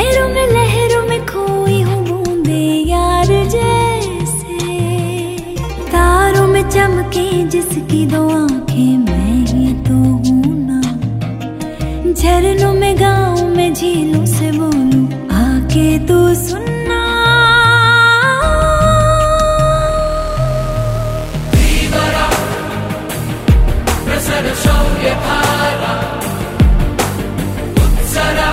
पैरों में लहरों में खोई हूँ बूंदे यार जैसे, तारों में चमके जिसकी दो आंखें मैं ही तो हूँ ना, झरनों में गाँव में झीलों से बोलूं आके तू सुनना। Vivara, प्रसन्न शौर्य भारा, उत्सरा,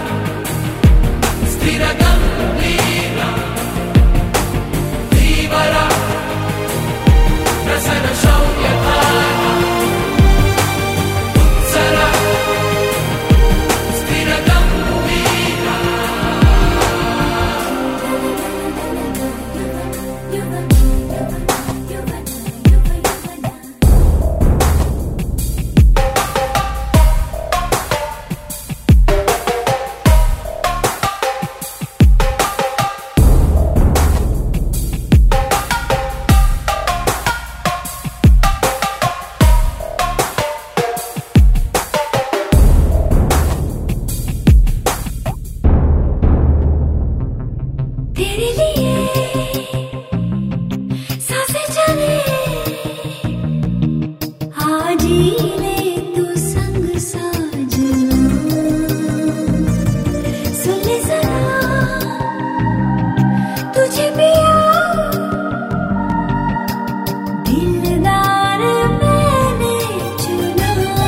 स्थिर गंभीरा। Vivara, प्रसन्न शौर्य भारा, उत्सरा, स्थिर गंभीरा। तेरे लिए सांसें चले आज ही ले तू संग साजना, सुन ले जरा तुझे पिया दिलदार मैंने चुना।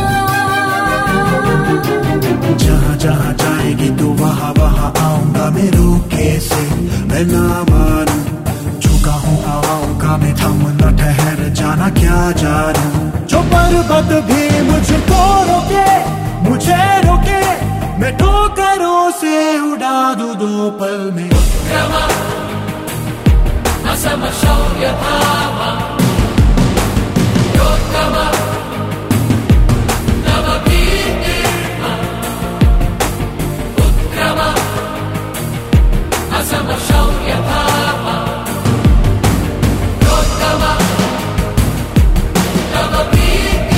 जहाँ जहाँ जाएगी तू वहाँ वहाँ आऊंगा मैं रुके से, मैं ना मानूं झुका हूँ हवाओं का मैं थम न ठहर जाना क्या जानूं। जो पर्वत भी मुझको रोके मुझे रोके, मैं ठोकरों से उड़ा दूं दो पल में। रमा, असम शौर्य भावा, योत्तमा, नववीर्मा। उत्क्रमा, असम शौर्य भावा, योत्तमा, नववीर्मा।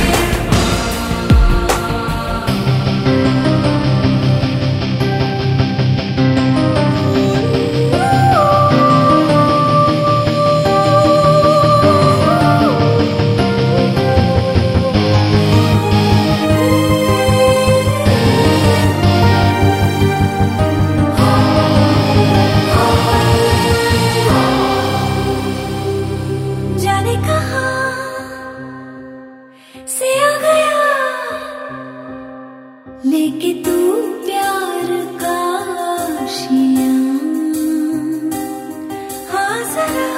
जाने कहाँ से आ गया लेके तू प्यार का आशियाँ। हाँ जरा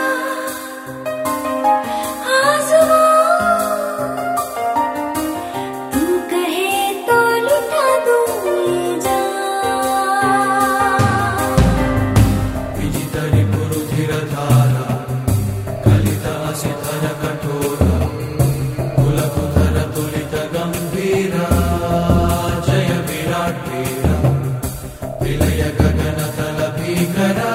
आज़मा, तू कहे तो लुटा दूँ ये जान। विजितरि पुरुधिरधारा, कलितासिधर कठोरा, कुलकुधर तुलित गंभीरा। जय विराट वीरा, विलय गगन तल भीकरा,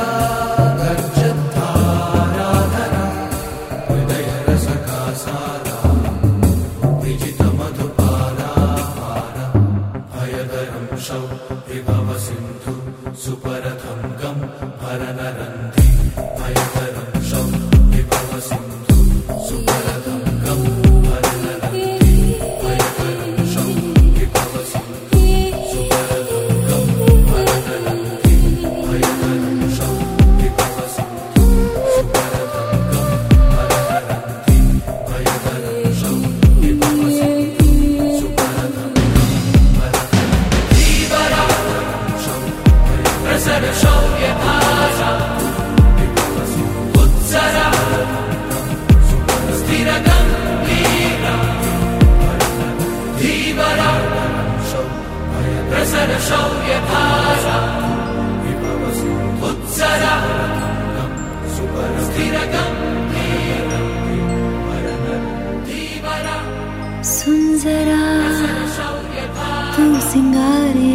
गर्जद्धाराधरा, हृदय रस का सारा, विजित मधुपारा पारा। भयदरं शौ विभव सिंधु, सुपरथं गं भरनरन्धि। भयदरं शौ विभव सिंधु, सुपरथं गं भरनरन्धि। भयदरं शौ विभव सिंधु, सुपरथं गं भरनरन्धि। भयदरं शौ विभव सिंधु, सुपरथं गं भरनरन्धि। भयदरं शौ विभव सिंधु, सुपरथं गं भरनरन्धि। धीवरा, प्रसन्न शौर्य भाषा, उत्सरा, स्थिर गंभीरा। धीवरा, प्रसन्न शौर्य भाषा, उत्सरा, स्थिर गंभीरा। धीवरा, सुन जरा प्रसन्न शौर्य भाषा, तू सिंगारे